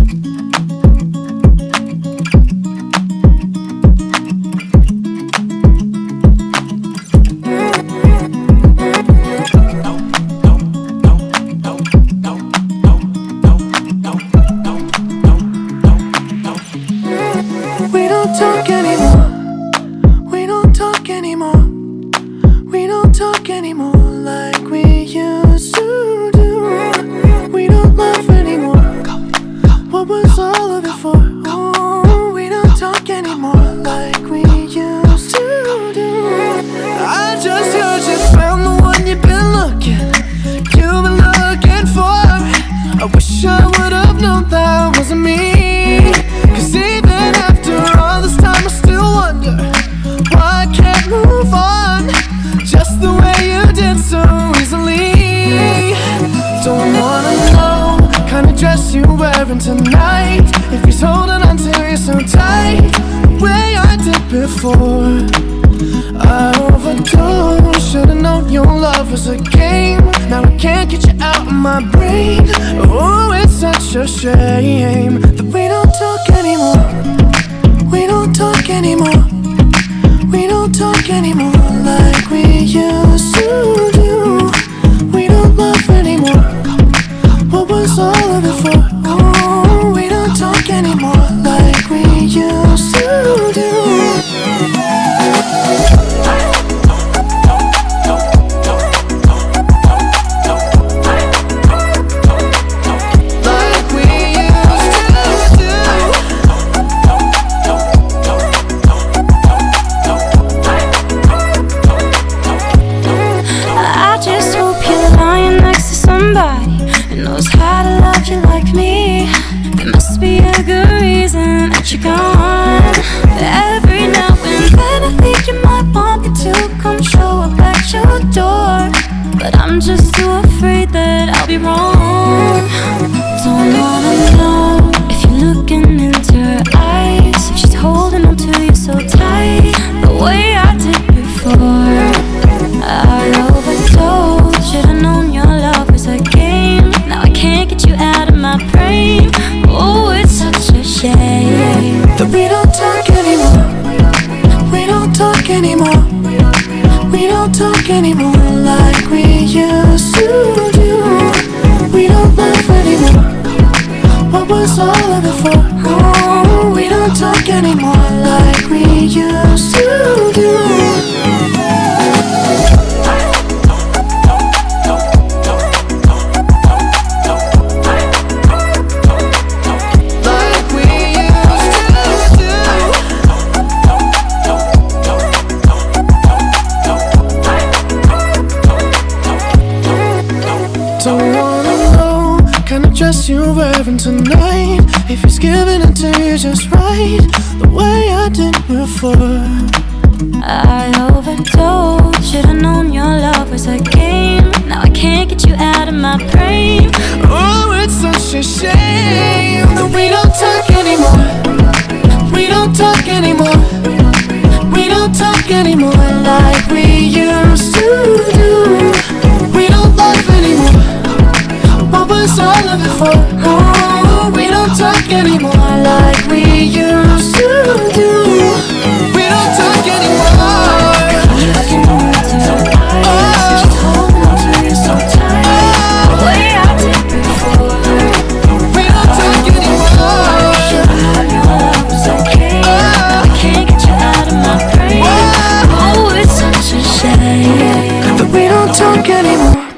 We don't talk anymore. We don't talk anymore. We don't talk anymore like we used to do. We don't laugh anymore. What was all of it for? Oh, we don't talk anymore like we used to do. I just heard you found the one you've been looking for. I wish I would have known that wasn't me. 'Cause even after all this time I still wonder why I can't move on just the way you did so easily. Don't wanna know kind of dress you wearing tonight, if he's holding on to you so tight the way I did before. I overdosed, should've known your love was a game. Now I can't get you out of my brain. Oh, it's such a shame that we don't talk anymore. We don't talk anymore. We don't talk anymore like we used to do. We don't laugh anymore. What was all of it for? Oh, we don't talk anymore like we used to do. Who knows how to love you like me? There must be a good reason that you're gone. Every now and then I think you might want me to come show up at your door, but I'm just too afraid that I'll be wrong. Don't wanna know if you're looking into her eyes, if she's holding on to you so tight the way I did before. I overdosed, should've known your love was a game. Now I can't get you out of my brain. Oh, it's such a shame that we don't talk anymore. We don't talk anymore. We don't talk anymore like we used to do. We don't laugh anymore. What was all of it for? Oh, we don't talk anymore like we used to do. Don't wanna know kind of dress you're wearing tonight, if he's giving it to you just right the way I did before. I overdosed, should've known your love was a game. Now I can't get you out of my brain. Oh, it's such a shame that we don't talk anymore. We don't talk anymore. We don't talk anymore like we used to do. We don't laugh anymore. What was all of it for? Oh, we don't talk anymore like we used to do. We don't talk anymore. Talk anymore.